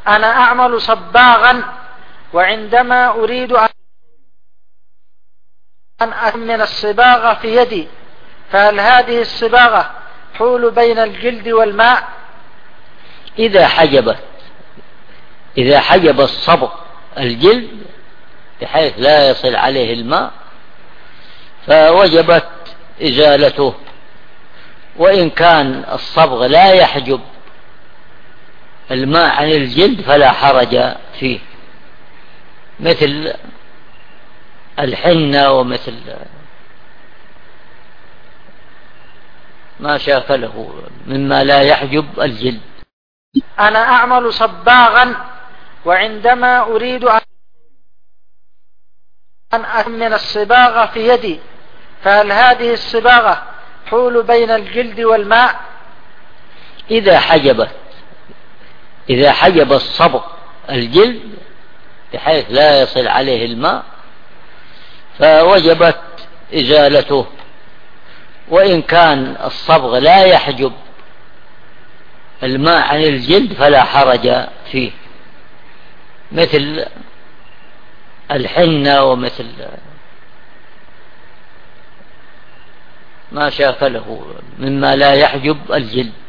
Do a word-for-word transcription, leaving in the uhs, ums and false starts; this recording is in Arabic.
أنا أعمل صباغا، وعندما أريد أن أكمل الصباغة في يدي، فهل هذه الصباغة حول بين الجلد والماء؟ إذا حجبت إذا حجب الصبغ الجلد بحيث لا يصل عليه الماء فوجبت إزالته، وإن كان الصبغ لا يحجب الماء عن الجلد فلا حرج فيه، مثل الحنة ومثل ما شاكله مما لا يحجب الجلد. أنا أعمل صباغا، وعندما أريد أن أكمل الصباغة في يدي، فهل هذه الصباغة حول بين الجلد والماء؟ إذا حجبت إذا حجب الصبغ الجلد بحيث لا يصل عليه الماء فوجبت إزالته، وإن كان الصبغ لا يحجب الماء عن الجلد فلا حرج فيه، مثل الحنة ومثل ما شاكله مما لا يحجب الجلد.